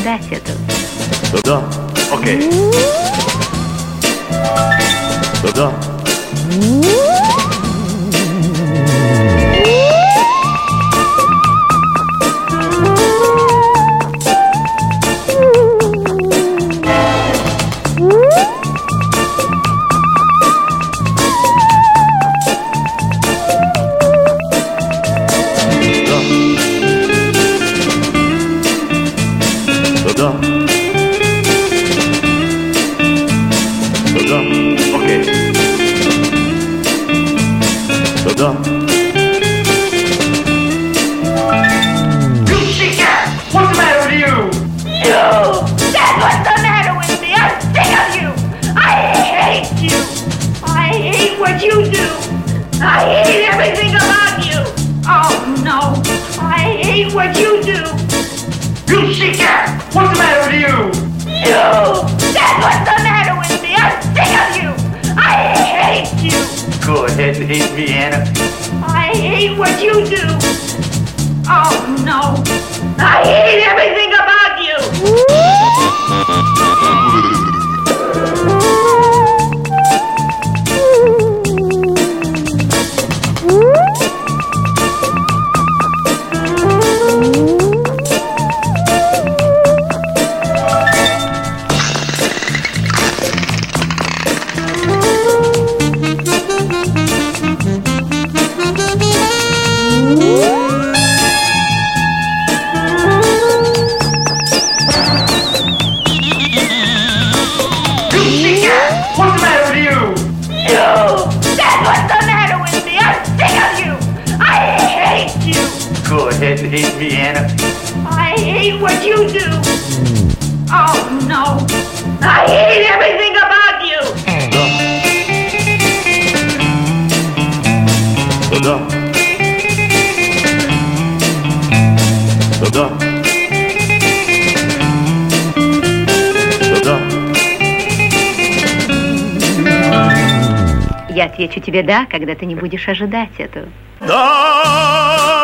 ожидать этого. Да, окей. Да. Да. Окей. Да. Pussycat! What's the matter with you? You! That's what's the matter with me! I'm sick of you! I hate you! I hate what you do! I hate everything about you! Oh no! I hate what you do! Pussycat! What's the matter with you? You! That's what's the matter with me! I'm sick of you! I hate you! Go ahead and hate me, Anna. I hate what you do! Oh no! I hate everything about you! Pussycat! What's the matter with you? You! That's what's the matter with me! I'm sick of you! I hate you! Go ahead and hate me, Anna. I hate what you do! Oh no! I hate everything about you! Да. Да. Я отвечу тебе «да», когда ты не будешь ожидать этого. Да.